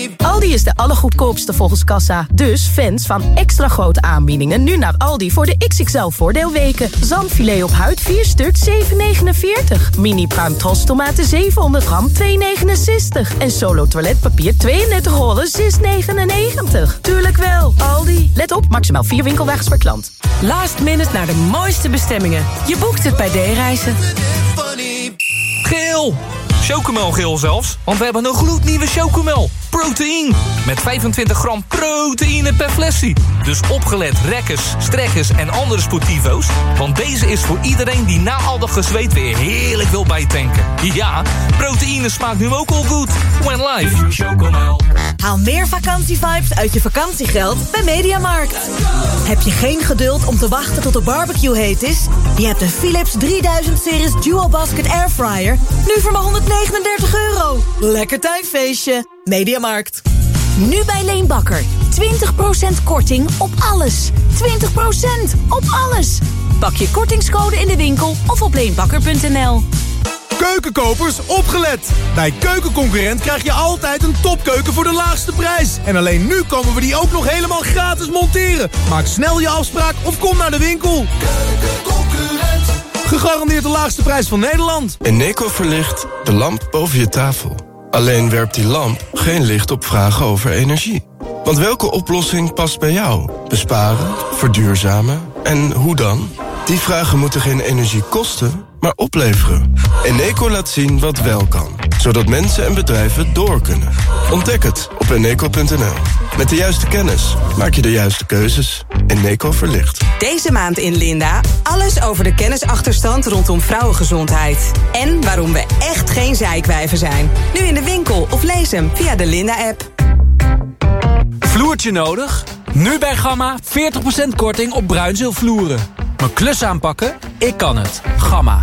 Aldi is de allergoedkoopste volgens kassa. Dus fans van extra grote aanbiedingen nu naar Aldi voor de XXL voordeelweken. Zalmfilet op huid 4 stuk 7,49. Mini pruim tomaten 700 gram 2,69. En Solo toiletpapier 32 rollen 6,99. Tuurlijk wel, Aldi. Let op, maximaal 4 winkelwagens per klant. Last minute naar de mooiste bestemmingen. Je boekt het bij D-Reizen. Geel! Chocomel zelfs, want we hebben een gloednieuwe Chocomel. Proteïne. Met 25 gram proteïne per flesje. Dus opgelet rekkers, strekkers en andere sportivo's. Want deze is voor iedereen die na al dat gezweet weer heerlijk wil bijtanken. Ja, proteïne smaakt nu ook al goed. When life. Chocomel. Haal meer vakantievibes uit je vakantiegeld bij Mediamarkt. Heb je geen geduld om te wachten tot de barbecue heet is? Je hebt een Philips 3000-series Dual Basket Airfryer. Nu voor maar €139. Lekker tuinfeestje. Mediamarkt. Nu bij Leenbakker. 20% korting op alles. 20% op alles. Pak je kortingscode in de winkel of op leenbakker.nl. Keukenkopers, opgelet! Bij Keukenconcurrent krijg je altijd een topkeuken voor de laagste prijs. En alleen nu komen we die ook nog helemaal gratis monteren. Maak snel je afspraak of kom naar de winkel. Keukenconcurrent. Gegarandeerd de laagste prijs van Nederland. Eneco verlicht de lamp boven je tafel. Alleen werpt die lamp geen licht op vragen over energie. Want welke oplossing past bij jou? Besparen, verduurzamen en hoe dan? Die vragen moeten geen energie kosten, maar opleveren. Eneco laat zien wat wel kan, zodat mensen en bedrijven door kunnen. Ontdek het op eneco.nl. Met de juiste kennis maak je de juiste keuzes. Eneco verlicht. Deze maand in Linda alles over de kennisachterstand rondom vrouwengezondheid. En waarom we echt geen zeikwijven zijn. Nu in de winkel of lees hem via de Linda-app. Vloertje nodig? Nu bij Gamma 40% korting op bruinzeelvloeren. Mijn klus aanpakken? Ik kan het. Gamma.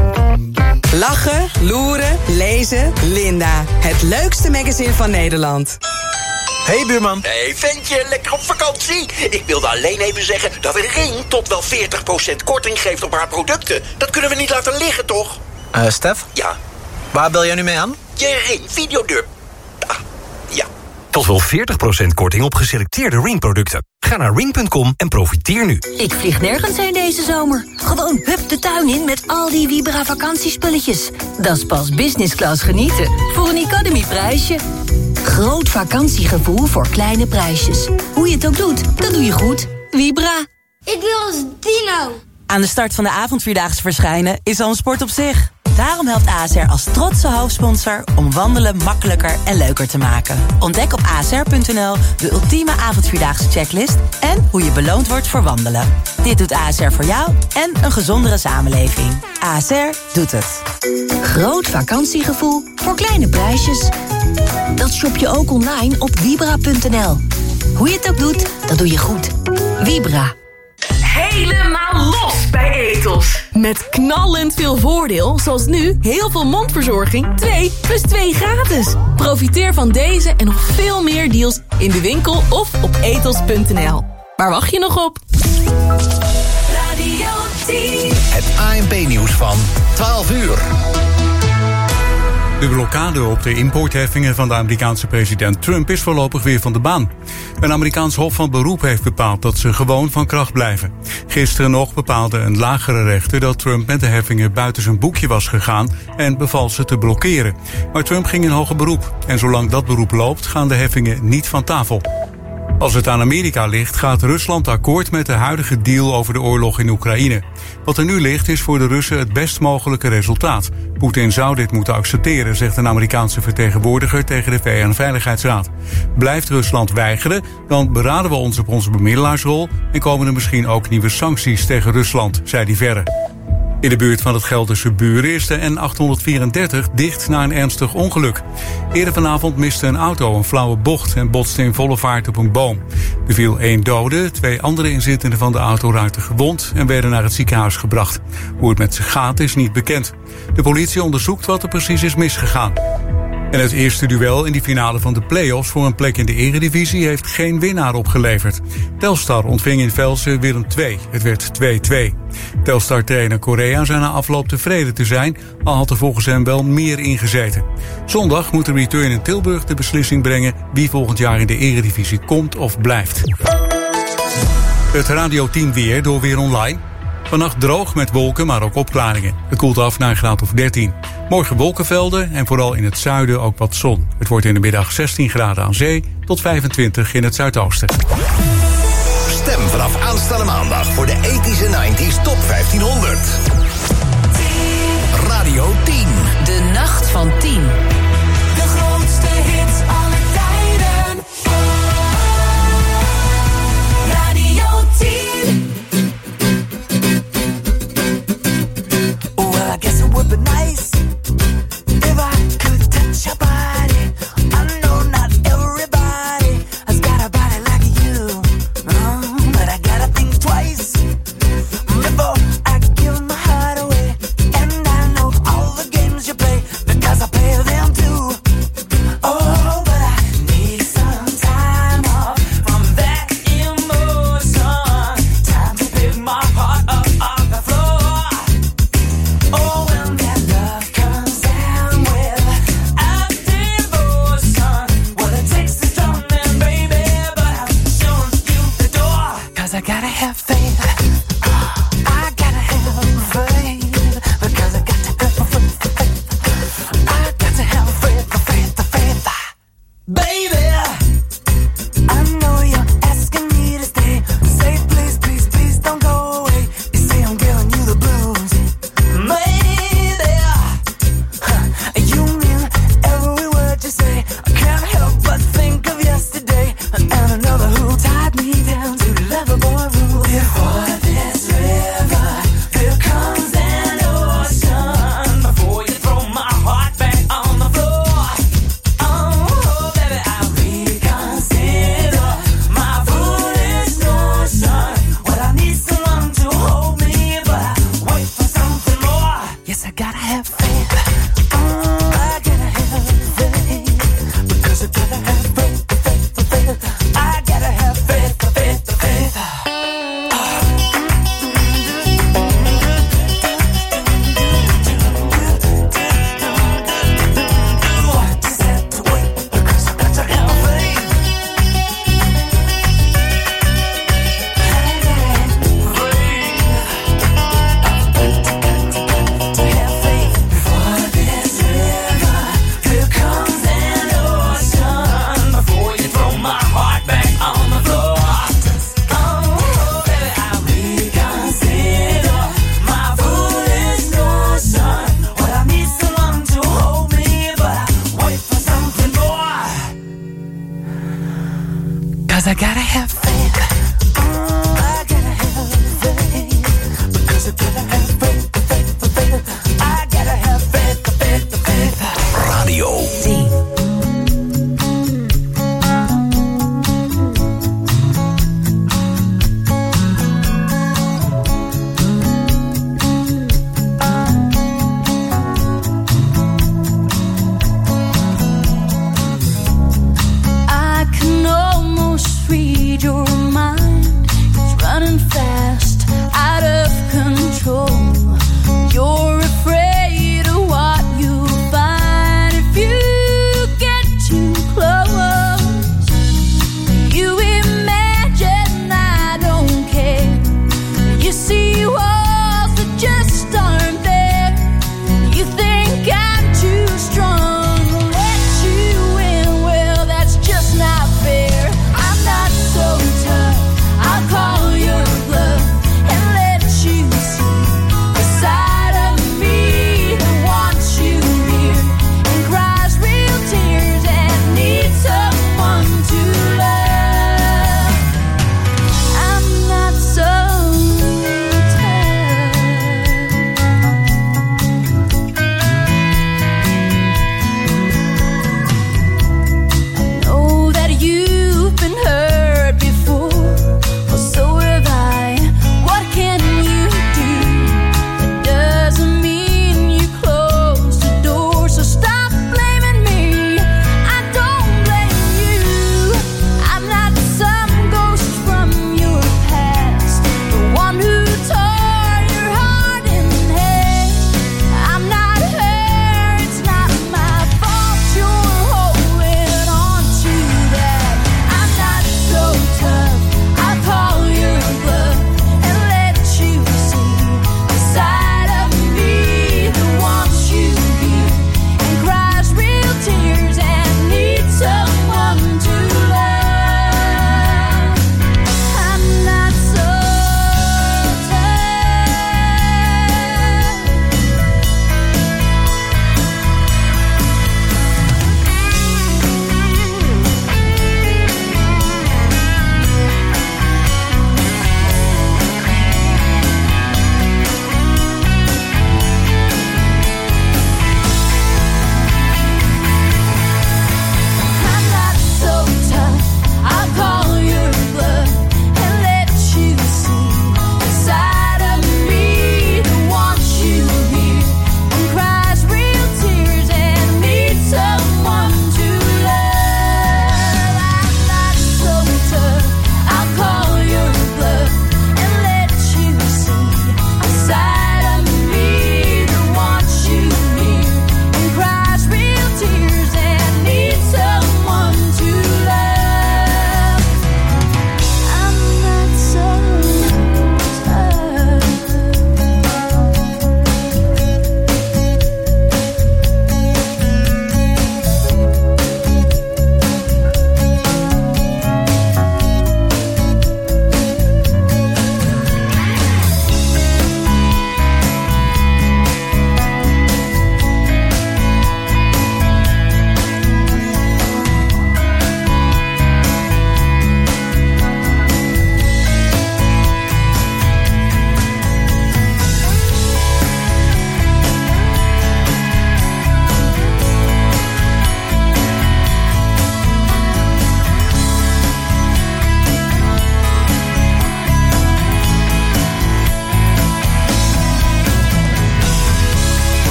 Lachen, loeren, lezen, Linda. Het leukste magazine van Nederland. Hey buurman. Hey ventje, lekker op vakantie? Ik wilde alleen even zeggen dat Ring tot wel 40% korting geeft op haar producten. Dat kunnen we niet laten liggen, toch? Stef? Ja? Waar bel jij nu mee aan? Je Ring videodeur. Ah, ja. Tot wel 40% korting op geselecteerde Ring-producten. Ga naar ring.com en profiteer nu. Ik vlieg nergens heen deze zomer. Gewoon hup de tuin in met al die Vibra vakantiespulletjes. Dat is pas business class genieten. Voor een Academy-prijsje. Groot vakantiegevoel voor kleine prijsjes. Hoe je het ook doet, dat doe je goed. Vibra. Ik wil als dino. Aan de start van de avondvierdaagse verschijnen is al een sport op zich. Daarom helpt ASR als trotse hoofdsponsor om wandelen makkelijker en leuker te maken. Ontdek op asr.nl de ultieme avondvierdaagse checklist en hoe je beloond wordt voor wandelen. Dit doet ASR voor jou en een gezondere samenleving. ASR doet het. Groot vakantiegevoel voor kleine prijsjes. Dat shop je ook online op Vibra.nl. Hoe je het ook doet, dat doe je goed. Vibra. Helemaal los bij Ethos. Met knallend veel voordeel, zoals nu heel veel mondverzorging 2 plus 2 gratis. Profiteer van deze en nog veel meer deals in de winkel of op ethos.nl. Waar wacht je nog op? Radio 10. Het ANP-nieuws van 12 uur. De blokkade op de importheffingen van de Amerikaanse president Trump is voorlopig weer van de baan. Een Amerikaans hof van beroep heeft bepaald dat ze gewoon van kracht blijven. Gisteren nog bepaalde een lagere rechter dat Trump met de heffingen buiten zijn boekje was gegaan en beval ze te blokkeren. Maar Trump ging in hoger beroep en zolang dat beroep loopt gaan de heffingen niet van tafel. Als het aan Amerika ligt, gaat Rusland akkoord met de huidige deal over de oorlog in Oekraïne. Wat er nu ligt is voor de Russen het best mogelijke resultaat. Poetin zou dit moeten accepteren, zegt een Amerikaanse vertegenwoordiger tegen de VN-veiligheidsraad. Blijft Rusland weigeren, dan beraden we ons op onze bemiddelaarsrol en komen er misschien ook nieuwe sancties tegen Rusland, zei hij verder. In de buurt van het Gelderse Buren is de N834 dicht na een ernstig ongeluk. Eerder vanavond miste een auto een flauwe bocht en botste in volle vaart op een boom. Er viel 1 dode, 2 andere inzittenden van de auto raakten gewond en werden naar het ziekenhuis gebracht. Hoe het met ze gaat is niet bekend. De politie onderzoekt wat er precies is misgegaan. En het eerste duel in die finale van de play-offs voor een plek in de Eredivisie heeft geen winnaar opgeleverd. Telstar ontving in Velsen Willem II. Het werd 2-2. Telstar-trainer Correa zei na afloop tevreden te zijn, al had er volgens hem wel meer ingezeten. Zondag moet de return in Tilburg de beslissing brengen wie volgend jaar in de Eredivisie komt of blijft. Het Radio 10 weer door Weer Online. Vannacht droog met wolken, maar ook opklaringen. Het koelt af naar een graad of 13. Morgen wolkenvelden en vooral in het zuiden ook wat zon. Het wordt in de middag 16 graden aan zee tot 25 in het zuidoosten. Stem vanaf aanstaande maandag voor de 80s en 90s Top 1500. Radio 10. De nacht van 10. De grootste hits aller tijden. Radio 10. Well, I guess it would be nice if I could touch your body. I know not everybody has got a body like you, but I gotta think twice before I give my heart away. And I know all the games you play because I play them too. Oh, but I need some time off from that emotion. Time to pick my heart up off the floor. Oh, when that love comes down with a devotion. Well, it takes a strong man, baby, but I'm showing you the door. 'Cause I gotta have faith. I gotta have faith. Because I got to have faith. I got to have faith. Baby, I know you're asking me to stay. Say please, please, please don't go away. You say I'm giving you the blues. Maybe you mean every word you say. I can't help but think of yesterday and another who tied me down to Loverboy rule. Before this river, here comes an ocean. Before you throw my heart back on the floor. Oh, baby, I reconsider my foolish notion. Well, I need someone to hold me, but I wait for something more. Yes, I gotta have faith. I gotta have faith. Because I gotta have faith. I gotta have faith. Just have to wait because I got to have faith. To have faith. Before this river, here comes an ocean. Before you throw my heart back on the floor. Oh, baby, I reconsider my foolish notion. Well, I need someone to hold me, but I wait for something more. 'Cause I gotta have faith. I gotta have faith. Because I gotta have faith. I gotta have faith. Radio 10. I can almost read your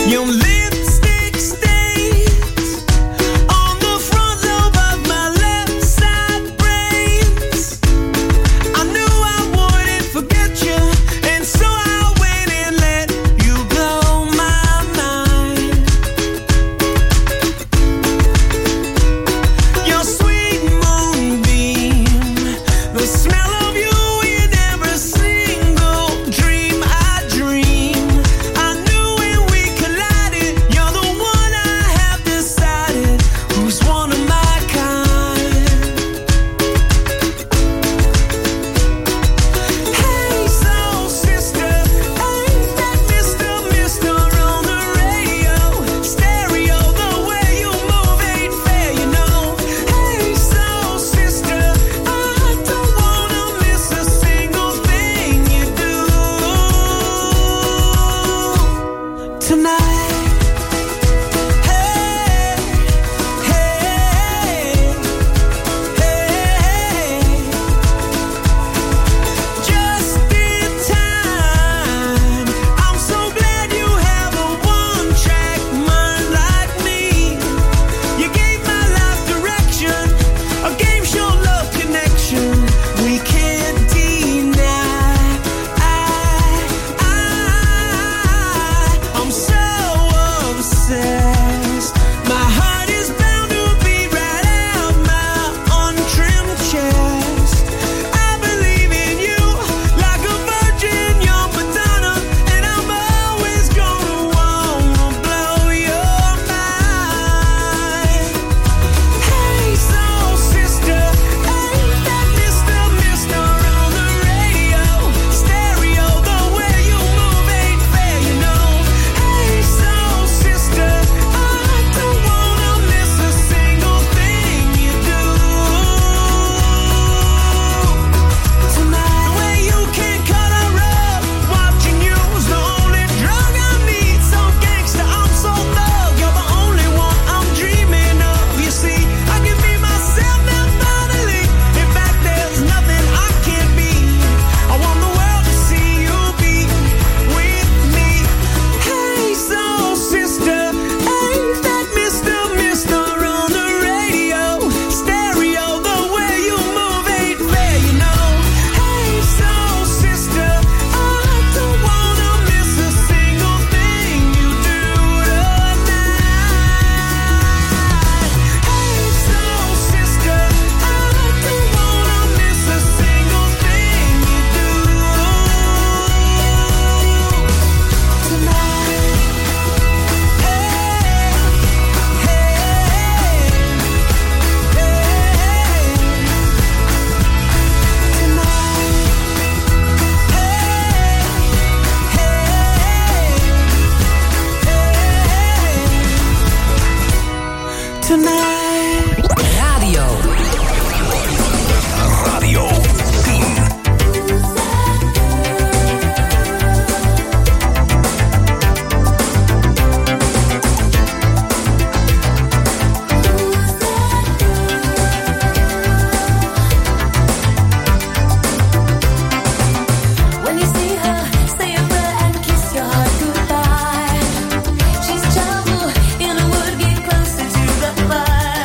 Your lipstick stains on the front lobe of my left side brains. I knew I wouldn't forget you, and so I went and let you blow my mind. Your sweet moonbeam, the smell of you in every single dream I dream. I knew when we collided, you're the one I have decided who's one of my kind. Hey, soul sister, ain't that Mr. on the radio? Stereo, the way you move ain't fair, you know. Hey, soul sister, I don't wanna miss a single thing you do tonight. Hey, hey, hey, just in time. I'm so glad you have a one-track mind like me. You gave my life direction, a game show love connection we can't deny. I'm so obsessed. My heart is bound to beat right out my untrimmed chest. I believe in you like a virgin, young Madonna, and I'm always gonna wanna blow your mind. Hey, soul sister, ain't that Mr. on the radio? Stereo, the way you move ain't fair, you know. Hey, soul sister, I don't wanna miss a single thing you do tonight. The way you can color up, watching you's the only drug I need. So gangster, I'm so thug, you're the only one I'm dreaming of. You see, I can be myself now finally. In fact, there's nothing I can't be. I want the world to see you be with me. Hey, soul sister, ain't that Mr. on the radio? Stereo, the way you move ain't fair, you know. Hey, soul sister, I don't wanna miss a single thing you do tonight. Hey, soul sister, I don't wanna miss a single thing you do tonight. Tonight. Radio 10. When you see her, say a prayer and kiss your heart goodbye. She's trouble in a wood, get closer to the fire.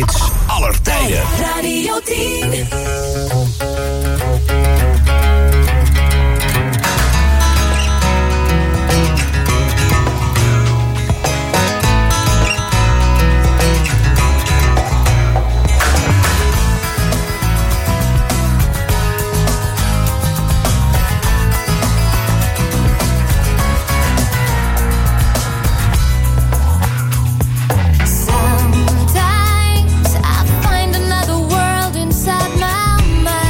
hits aller tijden. Radio 10. Sometimes I find another world inside my mind.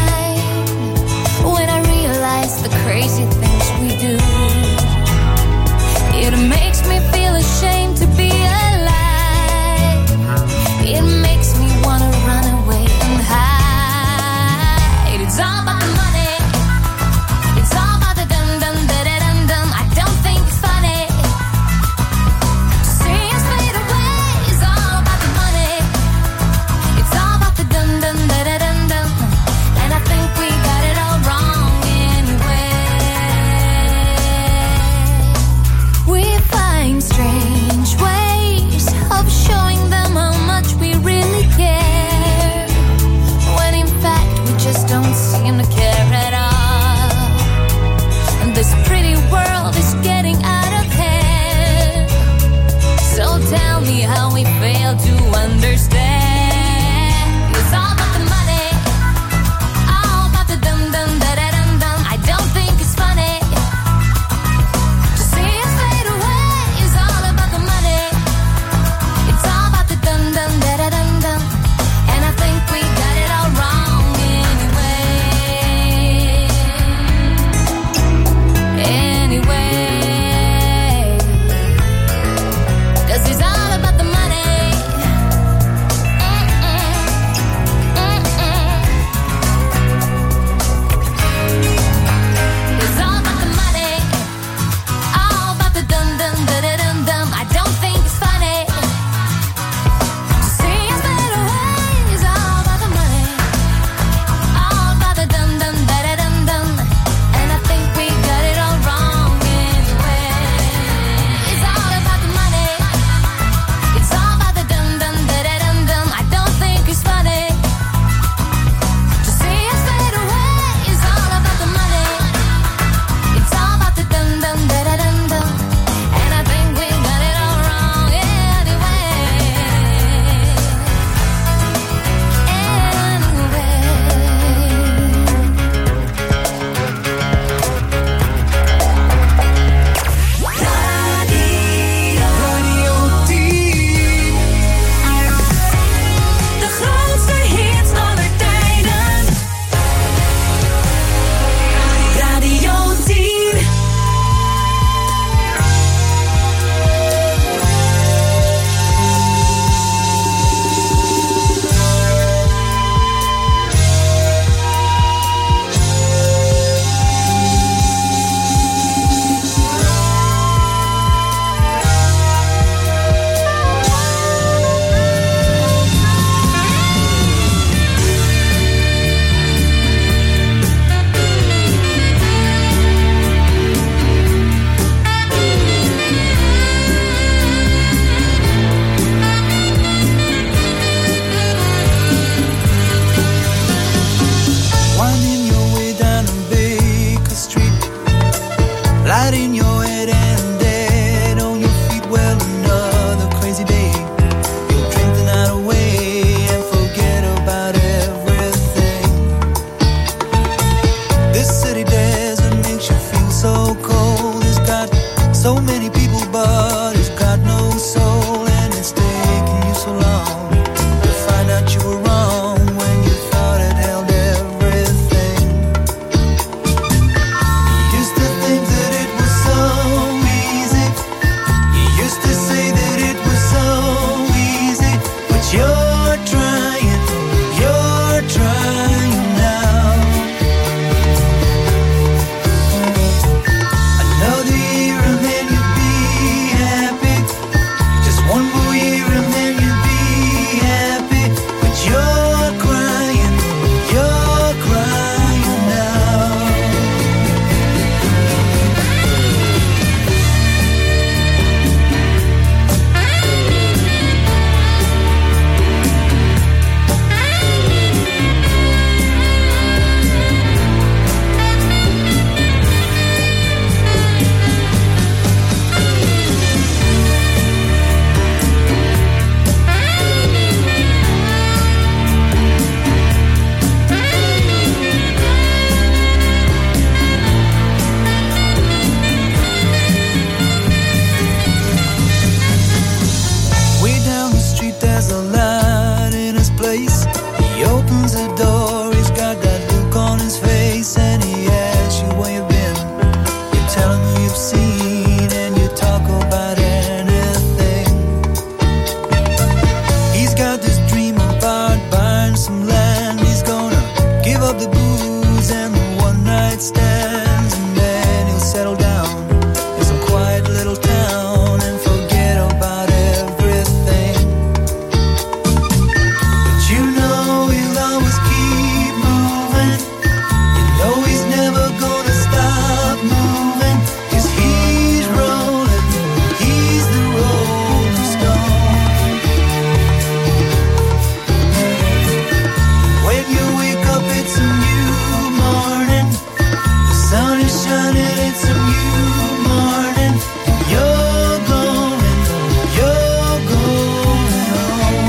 He opens the door, he's got that look on his face, and he asks you where you've been. You tell him who you've seen, and you talk about anything. He's got this dream about buying some land. He's gonna give up the booze and the one-night stands, and then he'll settle down in some quiet little town and forget about everything. But you know he'll always keep moving. You know he's never gonna stop moving, 'cause he's rolling, he's the rolling stone. When you wake up it's a new morning, the sun is shining, it's a new morning, and you're going home.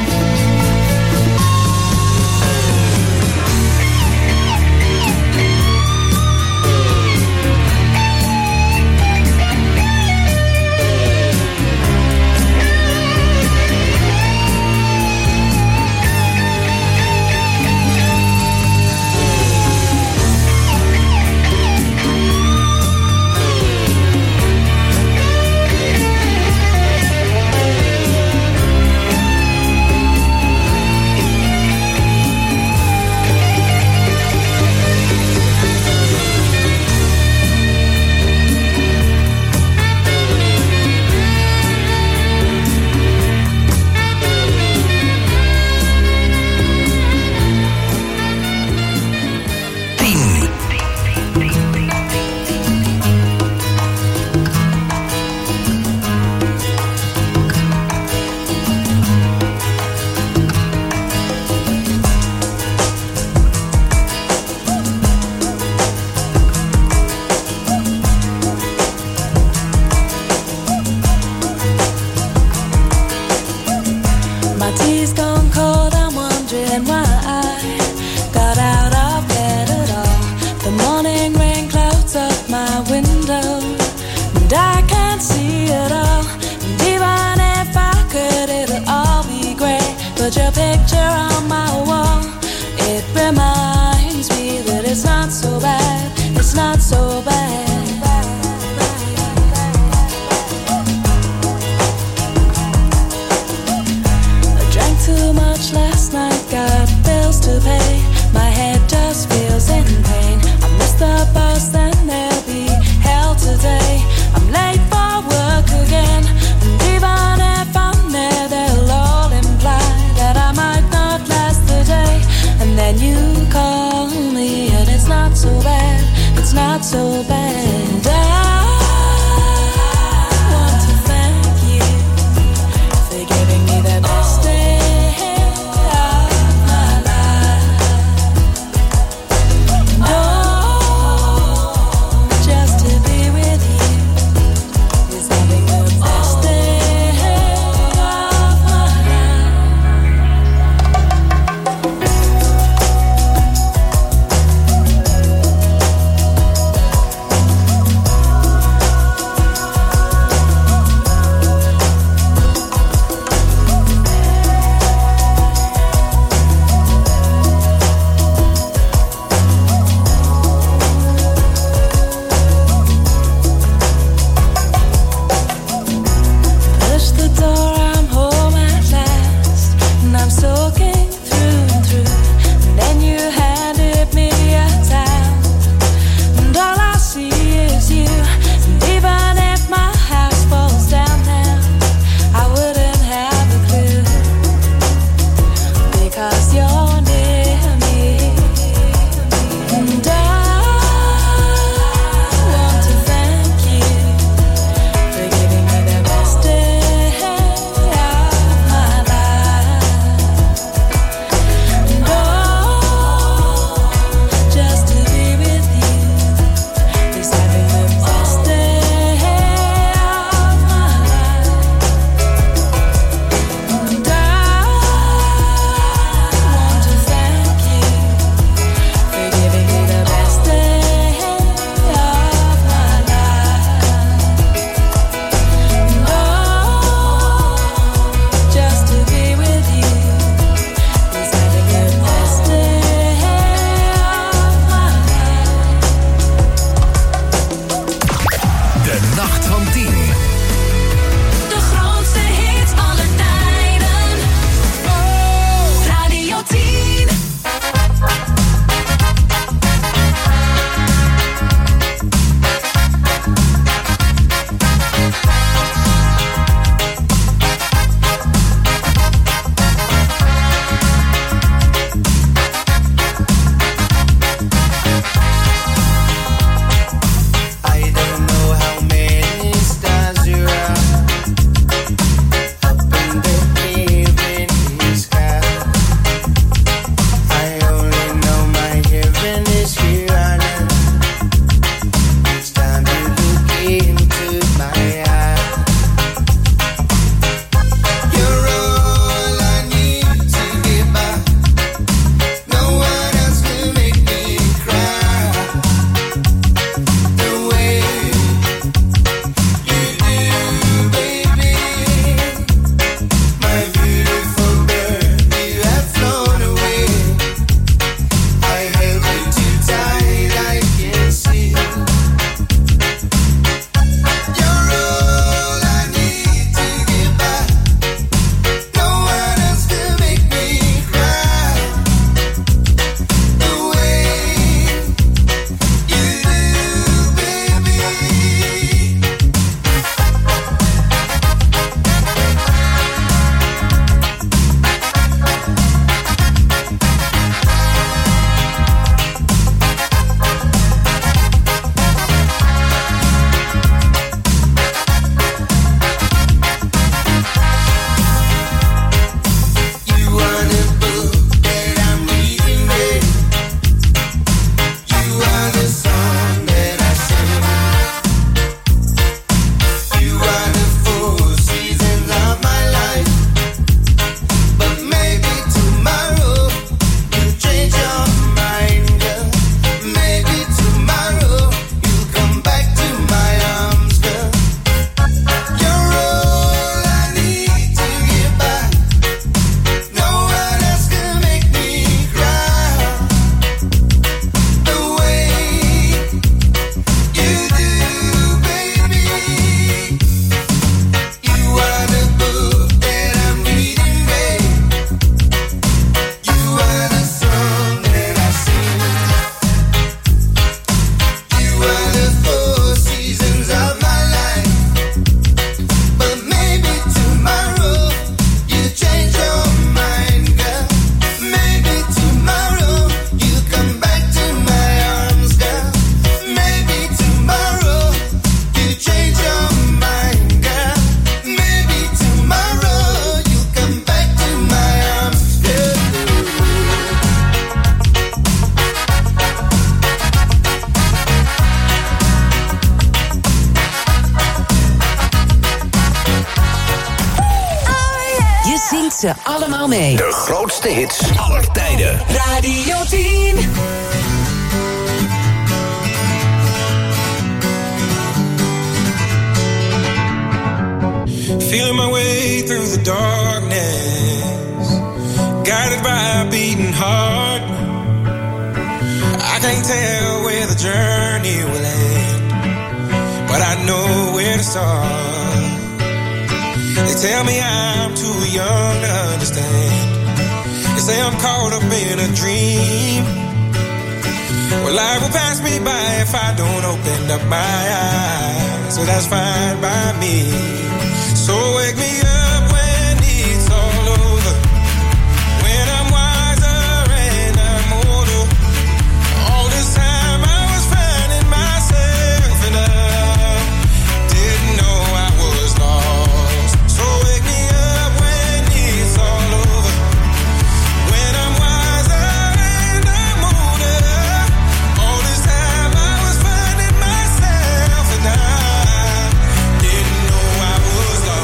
My tea's gone cold, I'm wondering why I got out of bed at all. The morning rain clouds up my window, and I can't see it all. And even if I could, it'll all be great. Put your picture on my wall, it reminds me that it's not so bad, it's not so bad. Too much last night, got bills to pay. My head just feels in pain. I missed the bus, then there'll be hell today. I'm late for work again, and even if I'm there, they'll all imply that I might not last the day. And then you call me, and it's not so bad, it's not so ze allemaal mee. De grootste hits aller tijden. Radio 10. Feeling my way through the darkness, guided by a beating heart. I can't tell where the journey will end, but I know where to start. They tell me I'm too young to understand. They say I'm caught up in a dream. Well, life will pass me by if I don't open up my eyes, so that's fine by me. So wake me up when it's all over, when I'm wiser and I'm older. All this time I was finding myself and I didn't know I was lost. So wake me up when it's all over, when I'm wiser and I'm older. All this time I was finding myself and I didn't know I was lost.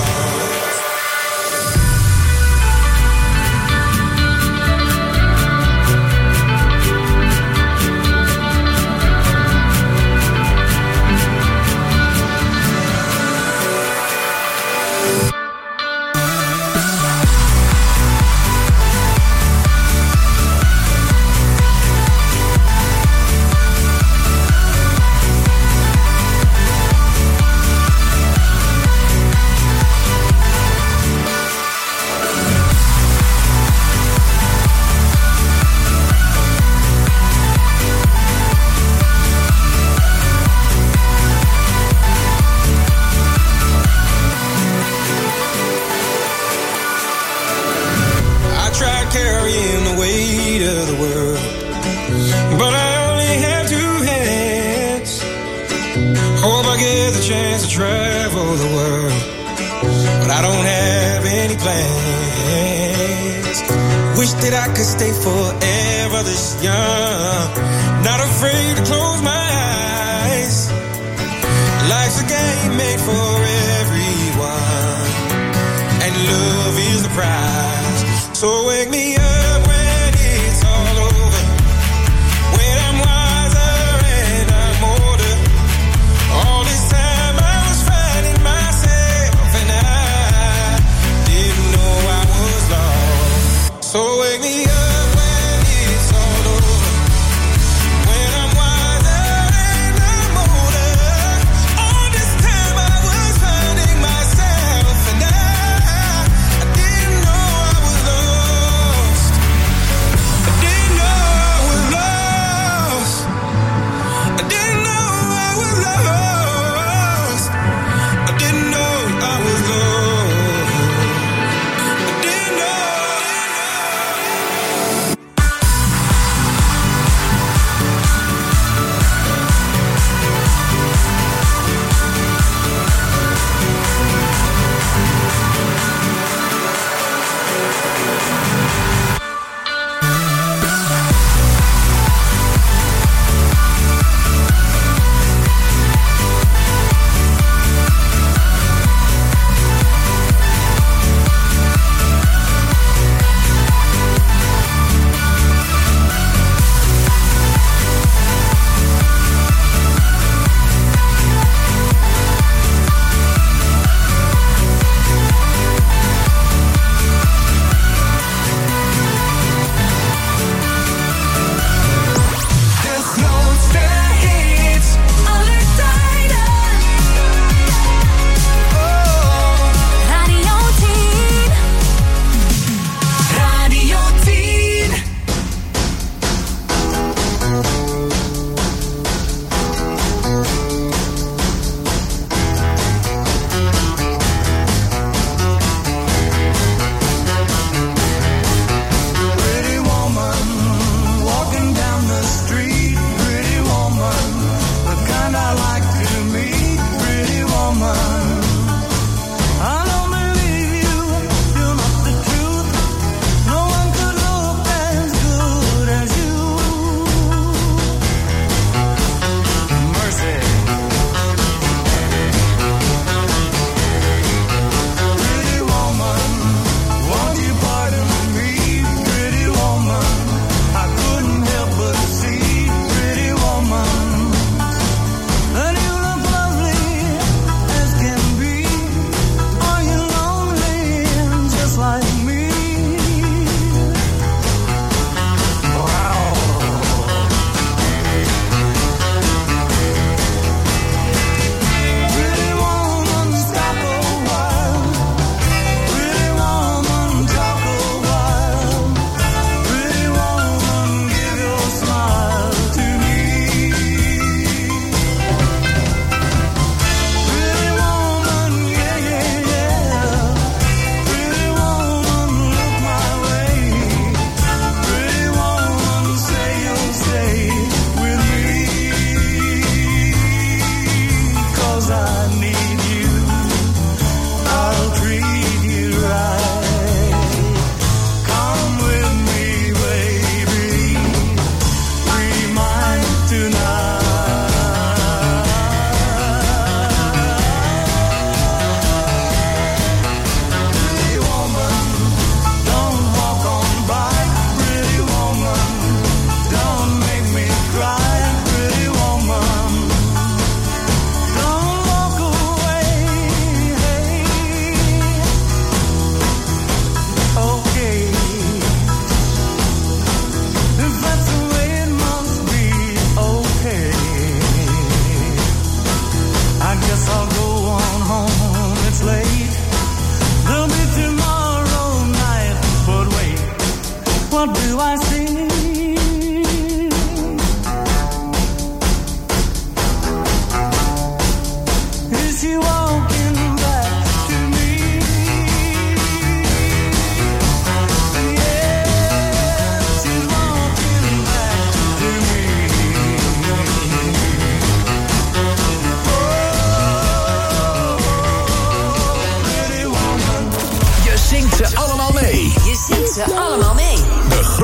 I tried carrying the weight of the world, but I only have two hands. Hope I get the chance to travel the world, but I don't have any plans. Wish that I could stay forever this young, not afraid to close my eyes. Life's a game made for everyone, and love is the prize. So wake me up when it's all over, when I'm wiser and I'm older. All this time I was finding myself and I didn't know I was lost. So wake me up when it's all over, when I'm wiser and I'm older. All this time I was finding myself and I didn't know I was lost.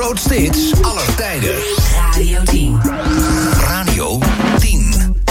grootste hits aller tijden. Radio 10. Radio 10.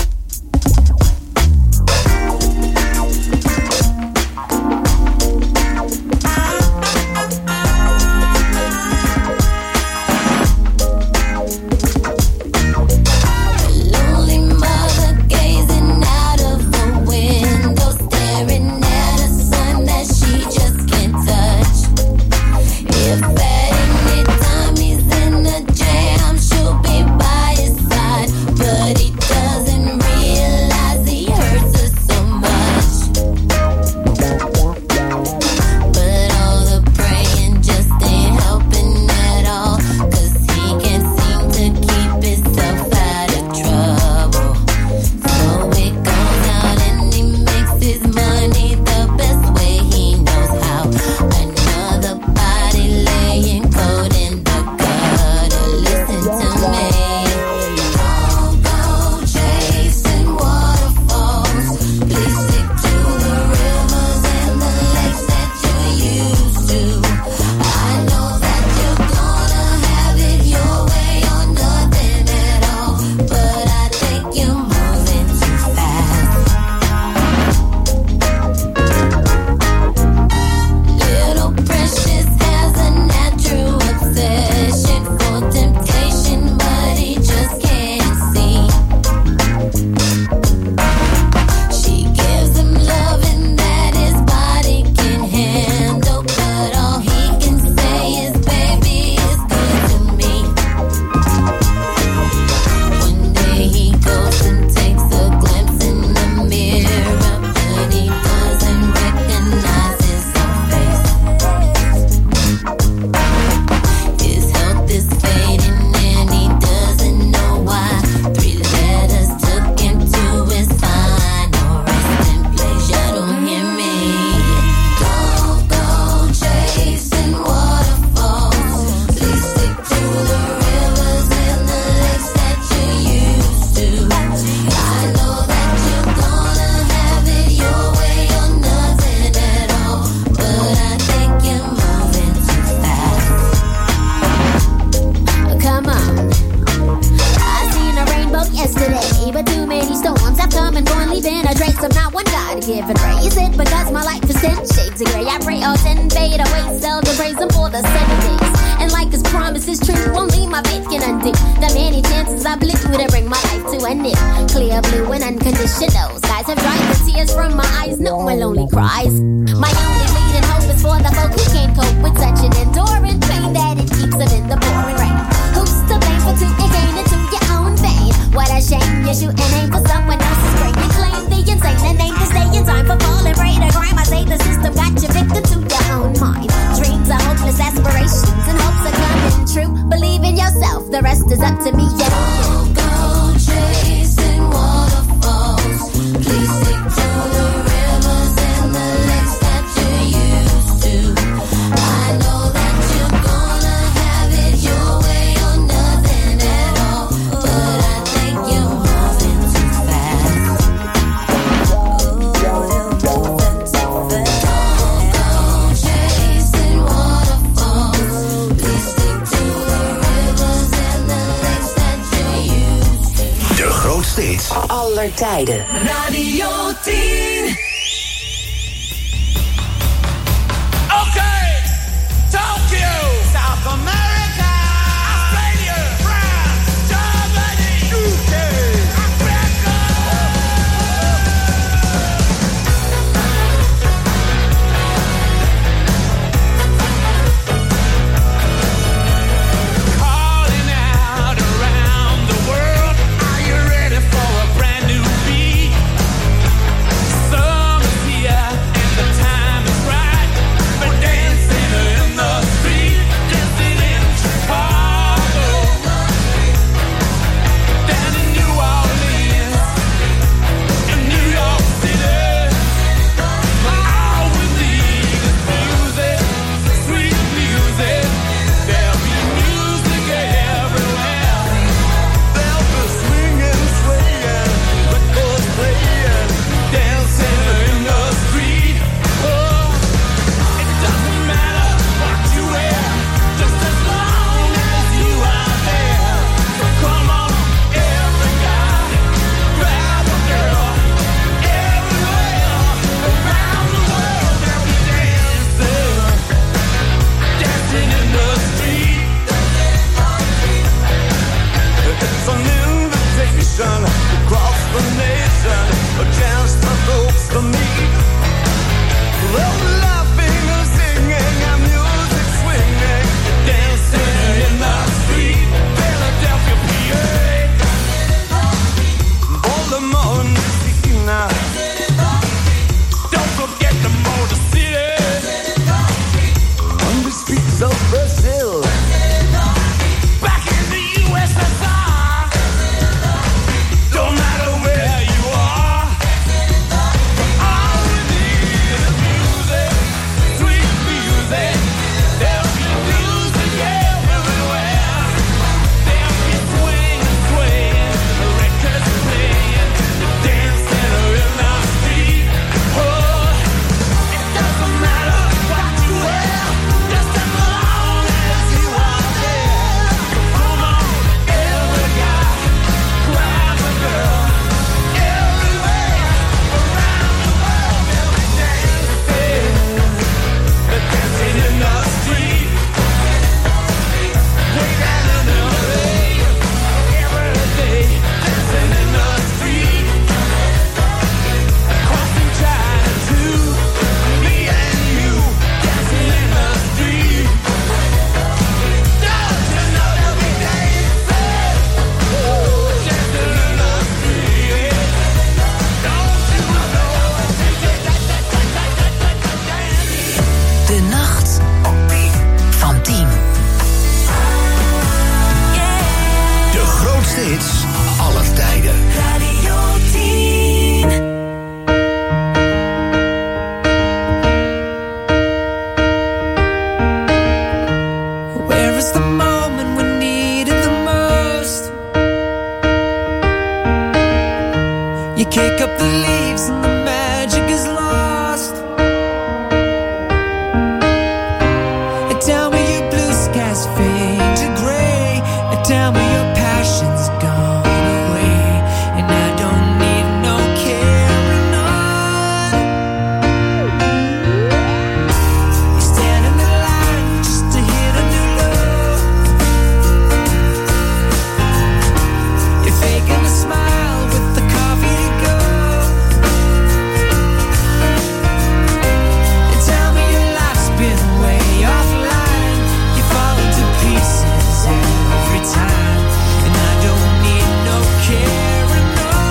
Aller tijden. Radio 10. Okay, Tokyo, South America, Australia, France, Germany, UK, Africa. Calling out around the world, are you ready for a brand new beat? Summer's here and the time is right for dancing in the street, dancing in steeds, aller tijden. Radio 10. Where is the moment we need it the most? You kick up the leaves and the magic is lost. And tell me your blue skies fade to gray. And tell me your passion's gone away. And I don't need no carrying on. You stand in the line just to hit a new low. You're faking a smile with the coffee to go. And tell me your life's been way offline. You fall into pieces every time. And I don't need no carrying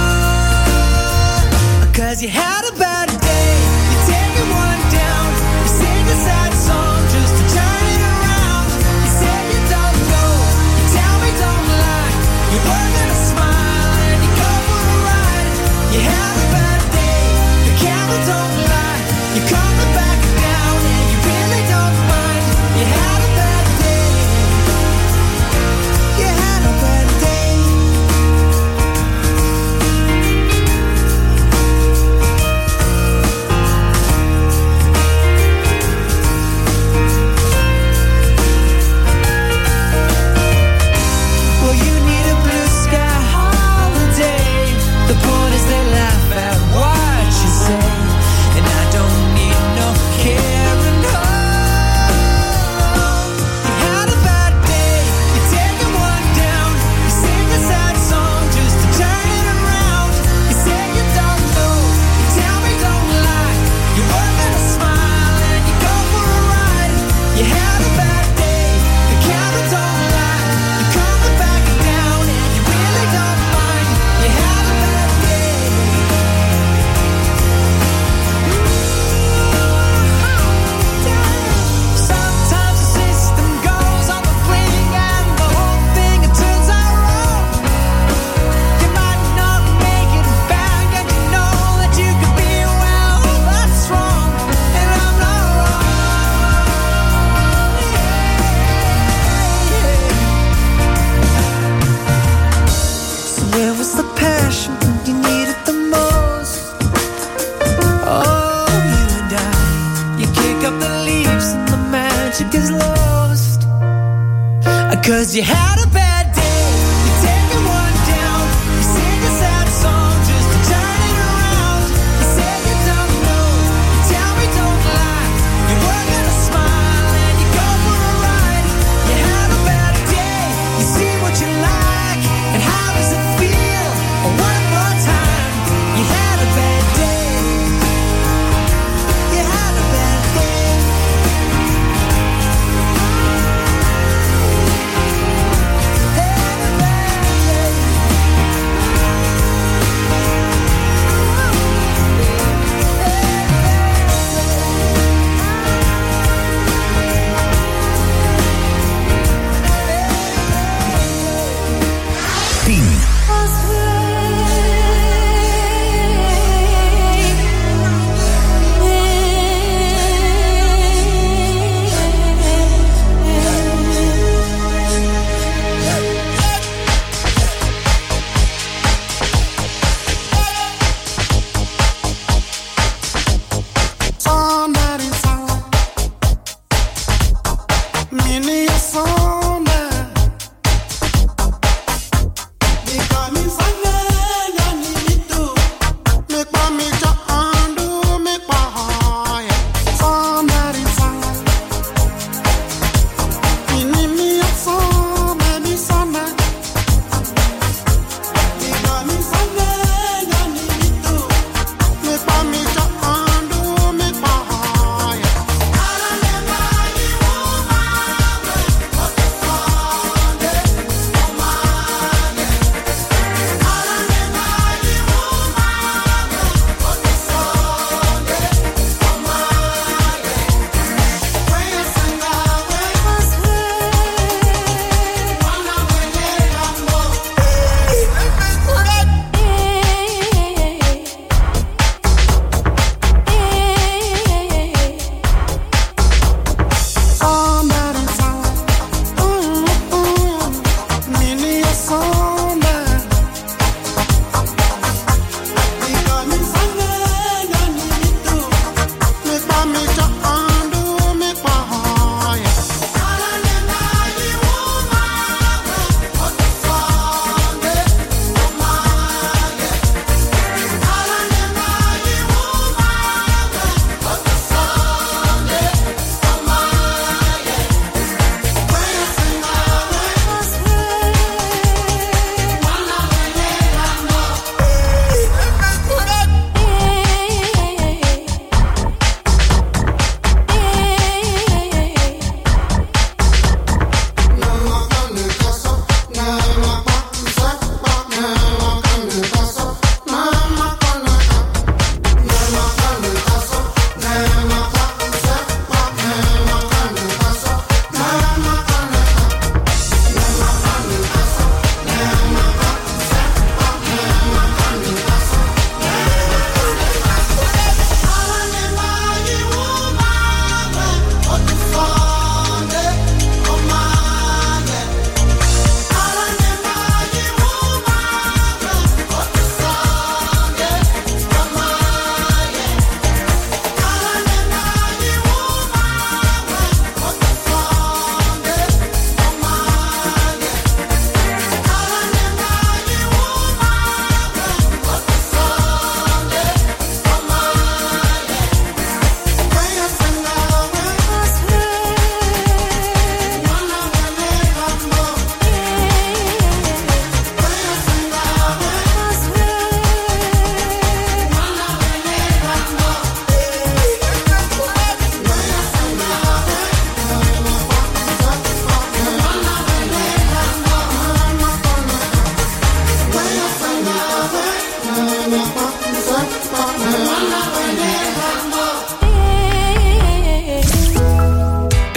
on. 'Cause you had a bad day. You take it one down. You sing a sad song just to turn it around. You say you don't know. You tell me don't lie. You're working a smile and you go for a ride. You had a bad day. The camera don't lie. You're coming back down and you really don't mind. You had a bad day. You had a bad day. Well, you need a blue sky holiday. The point is they laugh at what you say. And I don't need no carrying on. You had a bad day. You take it one down. You sing a sad song just to turn it around. You say you don't know. You tell me don't lie. You're working a smile and you go for a ride. You had a bad day. The camera don't lie. You're coming back down and you really don't mind. You had a bad day. Sometimes the system goes on the blink and the whole thing it turns out wrong. You might not make it back and you know that you could be well. That's wrong and I'm not wrong. So where was the passion when you needed the most? Oh, you and I, you kick up the leaves and the magic is lost. 'Cause you had a bad day. You take it one down. You sing a sad song just to turn it around. You say you don't know. You tell me don't lie. You're working a smile and you go for a ride. You had a bad day. You see what you like and how does it feel? One more time. You had a bad day. You had a bad day.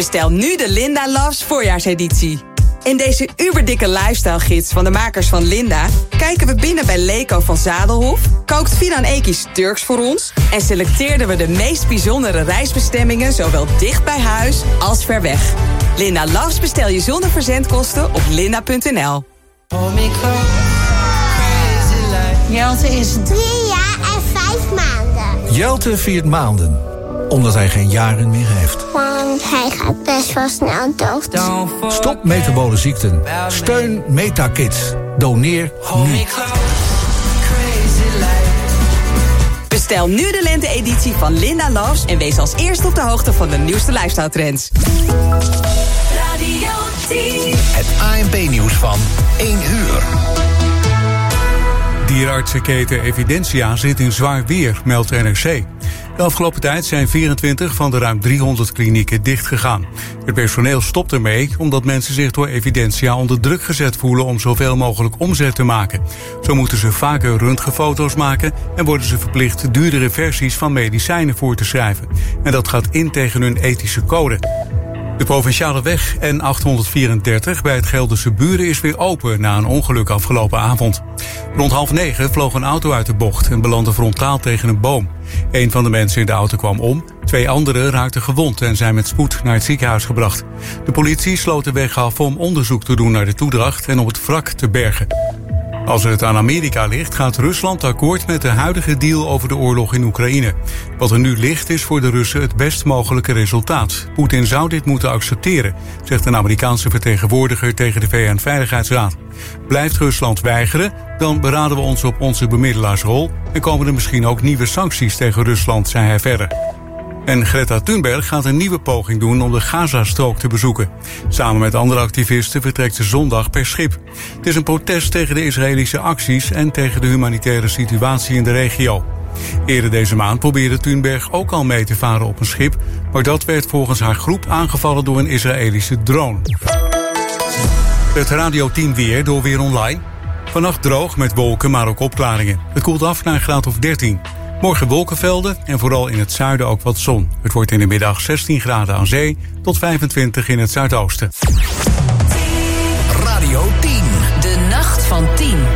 Bestel nu de Linda Loves voorjaarseditie. In deze uberdikke lifestyle-gids van de makers van Linda kijken we binnen bij Leko van Zadelhof, kookt Fidan Eki's Turks voor ons en selecteerden we de meest bijzondere reisbestemmingen zowel dicht bij huis als ver weg. Linda Loves bestel je zonder verzendkosten op linda.nl. Jelte is 3 jaar en 5 maanden. Jelte viert maanden, omdat hij geen jaren meer heeft. Want hij gaat best wel snel dood. Stop metabole ziekten. Steun MetaKids. Doneer nu. Bestel nu de lente-editie van Linda Loves en wees als eerste op de hoogte van de nieuwste lifestyle trends. Radio 10. Het ANP-nieuws van 1 uur. Dierenartsenketen Evidentia zit in zwaar weer, meldt NRC. De afgelopen tijd zijn 24 van de ruim 300 klinieken dichtgegaan. Het personeel stopt ermee omdat mensen zich door Evidentia onder druk gezet voelen om zoveel mogelijk omzet te maken. Zo moeten ze vaker röntgenfoto's maken en worden ze verplicht duurdere versies van medicijnen voor te schrijven. En dat gaat in tegen hun ethische code. De provinciale weg N834 bij het Gelderse Buren is weer open na een ongeluk afgelopen avond. Rond 8:30 vloog een auto uit de bocht en belandde frontaal tegen een boom. Een van de mensen in de auto kwam om, 2 anderen raakten gewond en zijn met spoed naar het ziekenhuis gebracht. De politie sloot de weg af om onderzoek te doen naar de toedracht en om het wrak te bergen. Als het aan Amerika ligt, gaat Rusland akkoord met de huidige deal over de oorlog in Oekraïne. Wat er nu ligt is voor de Russen het best mogelijke resultaat. Poetin zou dit moeten accepteren, zegt een Amerikaanse vertegenwoordiger tegen de VN-veiligheidsraad. Blijft Rusland weigeren, dan beraden we ons op onze bemiddelaarsrol en komen er misschien ook nieuwe sancties tegen Rusland, zei hij verder. En Greta Thunberg gaat een nieuwe poging doen om de Gazastrook te bezoeken. Samen met andere activisten vertrekt ze zondag per schip. Het is een protest tegen de Israëlische acties en tegen de humanitaire situatie in de regio. Eerder deze maand probeerde Thunberg ook al mee te varen op een schip, maar dat werd volgens haar groep aangevallen door een Israëlische drone. Het Radio 10 weer door Weer Online. Vannacht droog met wolken, maar ook opklaringen. Het koelt af naar een graad of 13. Morgen wolkenvelden en vooral in het zuiden ook wat zon. Het wordt in de middag 16 graden aan zee tot 25 in het zuidoosten. Radio 10. De nacht van 10.